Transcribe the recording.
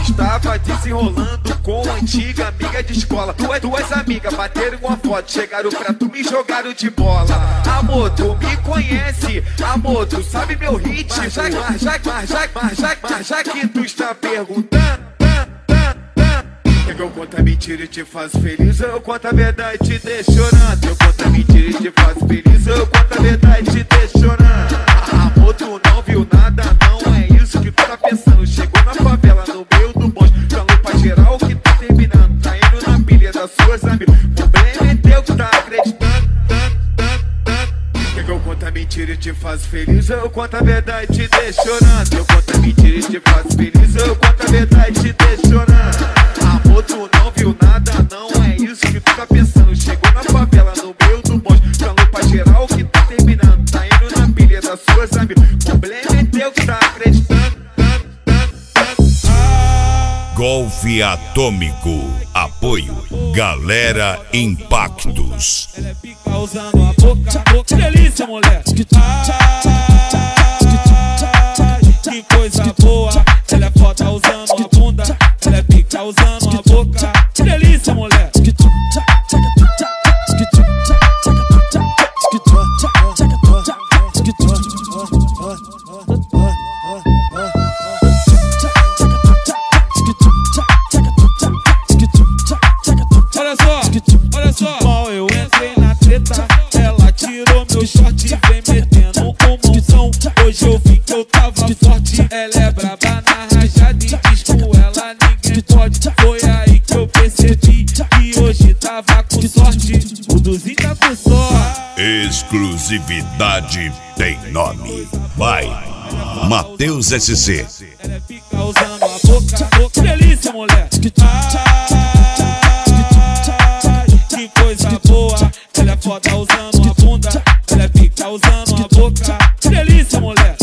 Estava desenrolando com a antiga amiga de escola. Duas amigas bateram uma foto, chegaram pra tu, me jogaram de bola. Amor, tu me conhece, amor, tu sabe meu ritmo. Já que tu está perguntando, eu conto a mentira e te faço feliz, eu conto a verdade e te deixo chorando. Eu conto a mentira e te faço feliz, eu conto a verdade e te deixo chorando. Amor, tu não viu nada, não é isso que tu tá pensando. Chegou na favela, no meio do bonde, falou pra geral que tá terminando. Tá indo na pilha das suas amigas, o problema é teu que tá acreditando. Eu conto a mentira e te faço feliz, eu conto a verdade e te deixo chorando. Eu conto a mentira e te faço feliz, eu conto a verdade e te deixo chorando. Amor, tu não viu nada, não é isso que tu tá pensando. Chegou na favela, no meio do bonde, falou pra geral que tá terminando. Tá indo na pilha das suas amigas, o problema é teu que tá acreditando. Golfe Atômico. Apoio Galera Impactos. Ela é pica usando a boca, que delícia, moleque. Que coisa boa. Ela é foda usando a bunda. Ela é pica usando a boca, que delícia, moleque. Olha só, mal eu entrei na treta, ela tirou meu short, vem metendo um mãozão. Hoje eu vi que eu tava forte, ela é braba na rajada e diz com ela ninguém pode. Foi aí que eu percebi que hoje tava com sorte, o Duzinho tá com sorte. Exclusividade tem nome. Vai, Matheus SC. Ela é pica usando a boca, que delícia, moleque. Que coisa boa, ela é foda usando a bunda. Ela é pica usando a boca, que delícia, moleque.